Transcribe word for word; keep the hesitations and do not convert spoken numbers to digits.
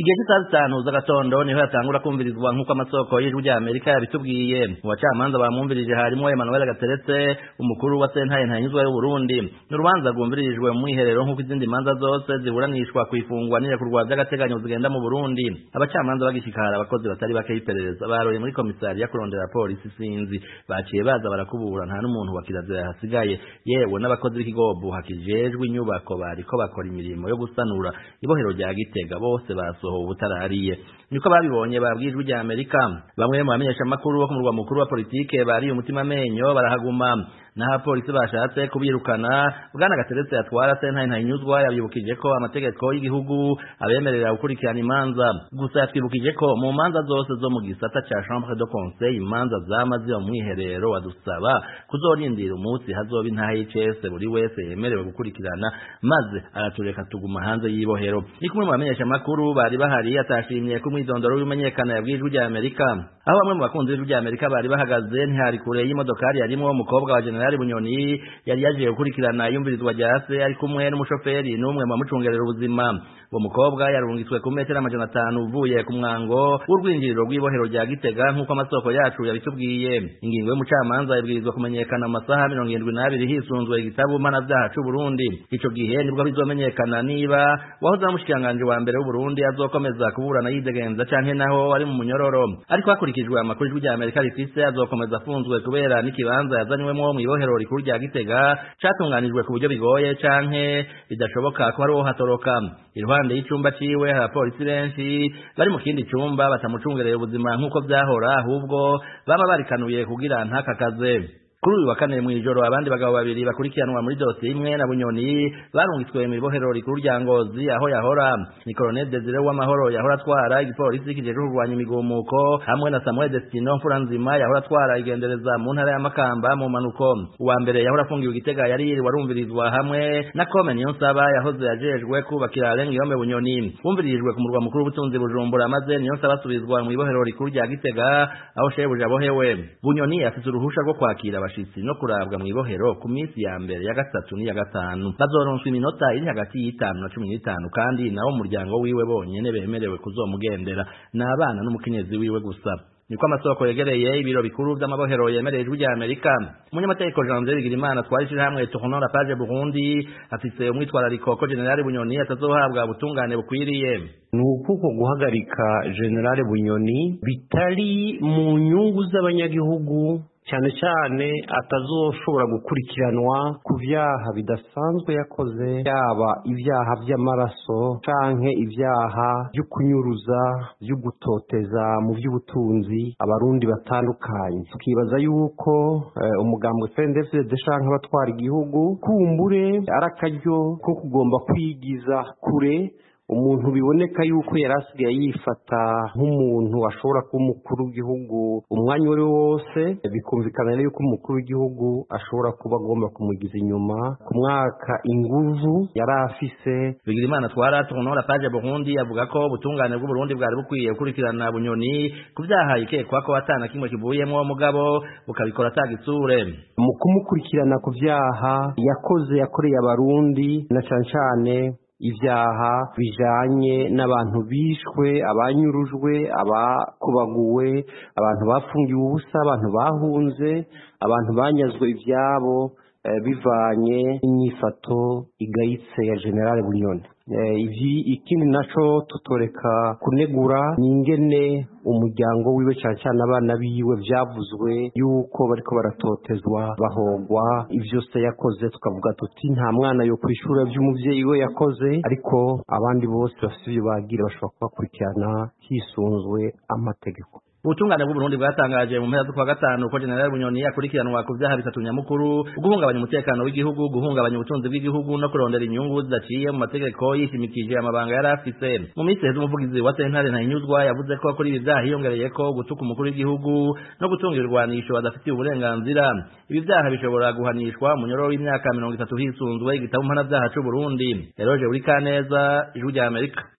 Igihe cy'isaha zitanu z'agatondo niho yatangura kumvirizwa nk'uko amasoko y'ijwi rya Amerika yabitubwiye. Mu bacamanza bamwumvirije harimo Emmanuel Gateretse, umukuru wa sentare ntanyuzwa y'u Burundi. N'urubanza rwumvirijwe mu mwiherero nk'uko izindi manza zose ziburanishwa kwifungwa n'irekurwa by'agateganyo zigenda mu Burundi. Abacamanza bagishikara abakozi batari bake y'iperereza baroye muri komisariya kurondera polisi sinzi, baciye baza barakubura nta n'umuntu wa kirazira hasigaye, yewe n'abakozi b'ikigobo hakijejwe inyubako bariko bakora imirimo yo gusanura ibohero rya Gitega bose basohowe ubutarariye. Niko babibonye babwijwe rya Amerika. Bamwe mu bamenyesha makuru bo ku murwa mukuru wa politike bari umutima menyo barahaguma. Naha polisi bashatse kubirukana. Bwana Gateretse yatwara sentare ntanyuzwa yabibukije ko amategeko y'igihugu abemerera gukurikirana imanza. Gusa yatwibukije ko mu manza zose zo mu gisata ca chambre de conseil imanza zamaze mu mwiherero wadusaba kuzorindira umunsi hazoba intahe y'icese buri wese yemerewe gukurikirana, maze aratureka tuguma hanze y'ibohero. Ni kumwe mu bamenyesha makuru bari bahari atashimye ko mwidondoro y'umenyekana yabwijwe rya Amerika. Aho bamwe mu bakunzi b'ijwi rya Amerika bari bahagaze ntihari kure y'imodokari yarimo umukobwa wa General Bunyoni yari yaje gukurikirana yumvirizwa rya se ari kumwe n'umushoferi n'umwe mu mucungerera ubuzima. Uwo mukobwa yarungitswe ku metero amajana atanu uvuye ku mwango w'urwinjiriro rw'ibohero rya Gitega nk'uko amasoko yacu yabitubwiye. Ingingo y'umucamanza ibwirizwa kumenyekana amasaha mirongo irindwi n'abiri hisunzwe igitabo mpanavyaha c'u Burundi. Ico gihe nibwo bizomenyekana niba wahoze amushikiranganje wa mbere w'u Burundi azokomeza kuburana yidegenza canke naho ari mu munyororo. Ariko hakurikijwe amakuru y'ijwi rya Amerika rifise azokomeza afunzwe kubera n'ikibanza yazanyweho mu ibohero rikuru rya Gitega catunganijwe ku buryo bigoye canke bidashoboka ko hariho hatoroka. Iruhande y'icumba ciwe hari abapolisi benshi bari mu kindi cumba batamucungereye ubuzima nk'uko vyahora, ahubwo baba barikanuye kugira ntakakaze. Kuri uyu wa kane mw'ijoro abandi bagabo babiri bakurikiranwa muri dosiye imwe na Bunyoni barungitswe mu ibohero rikuru rya Ngozi aho yahora. Ni Colonel Desire w'amahoro yahora atwara igipolisi kijeje kurwanya imigumuko hamwe na Samuel Destino Mfuranzima yahora atwara igendereza mu ntara ya Makamba mu manuko. Uwa mbere yahora afungiwe Gitega yari warumvirizwa hamwe na Kome Niyonsaba yahoze yajejwe kubakira Rengiyome Bunyoni. Wumvirijwe ku murwa mukuru w'ubutunzi Bujumbura maze Niyonsaba asubizwa mu ibohero rikuru rya Gitega aho shebuja bohewe. Bunyoni afite uruhusha rwo kwakira abashitsi no kurabwa mu ibohero ku minsi ya mbere ya gatatu n'iya gatanu. Bazoronswa iminota iri hagati y'itanu na cumi n'itanu kandi nawo umuryango wiwe bonyene bemerewe kuzomugendera n'abana n'umukenyezi wiwe gusa. Niko amasoko yegereye ibiro bikuru by'amabohero yemereye ijwi rya Amerika. Umunyamategeko Jean-Pierre Bigirimana twarishije hamwe Tournon la page Burundi afise umwitwarariko ko General Bunyoni atazohabwa ubutungane bukwiriye. Nukuko guhagarika General Bunyoni bitari mu nyungu z'abanyagihugu, cyane cyane atazoshobora gukurikiranwa ku vyaha bidasanzwe yakoze, yaba ivyaha vy'amaraso canke ivyaha vyo kunyuruza, vyo gutoteza mu vy'ubutunzi abarundi batandukanye. Tukibaza yuko uh, umugambwe C N D D F D canke abatwara igihugu kumbure arakaryo ko kugomba kwigiza kure umuntu biboneka yuko yarasigaye yifata nk'umuntu ashobora kuba umukuru w'igihugu umwanya uri wose, bikumvikana yuko umukuru w'igihugu ashobora kuba agomba kumugiza inyuma ku mwaka inguvu yari afise. Bigirimana twara Tournon la page Burundi avuga ko ubutungane bw'u Burundi bwari bukwiye gukurikirana Bunyoni ku vyaha ikekwa ko atana kimwe kivuyemo mugabo bukabikora atagitsure. Mu kumukurikirana ku vyaha yakoze yakoreye abarundi na cane cane ivyaha bijanye n'abantu bishwe, abanyurujwe, abakubaguwe, abantu bafungiwe ubusa, abantu bahunze, abantu banyazwe ivyabo eh, bivanye n'inyifato igayitse ya General Bunyoni. Eh, ivi ikindi naco tutoreka kunegura ningene umuryango wiwe cyane cyane abana biwe vyavuzwe yuko bariko baratotezwa bahogwa ivyo se yakoze, tukavuga tuti nta mwana yo kwishura vy'umuvyeyi we yakoze, ariko abandi bose bafite ivyo bagira bashobora kubakurikirana hisunzwe amategeko. Ubutungane bw'u Burundi bwatangaje mu mpera z'ukwa gatanu ko General Bunyoni yakurikiranwa ku vyaha bitatu nyamukuru: guhungabanya umutekano w'igihugu, guhungabanya ubutunzi bw'igihugu no kurondera inyungu zidaciye mu mategeko yishimikije amabanga yari afise. Mu minsi heze umuvugizi wa sentare ntanyuzwa yavuze ko kuri ibi vyaha hiyongereye ko gutuka umukuru w'igihugu no gutunga ibirwanisho badafitiye uburenganzira. Ibi vyaha bishobora guhanishwa umunyororo w'imyaka mirongo itatu hisunzwe igitabo mpanavyaha c'u Burundi. Eroje Urikaneza, Ijwi rya Amerika.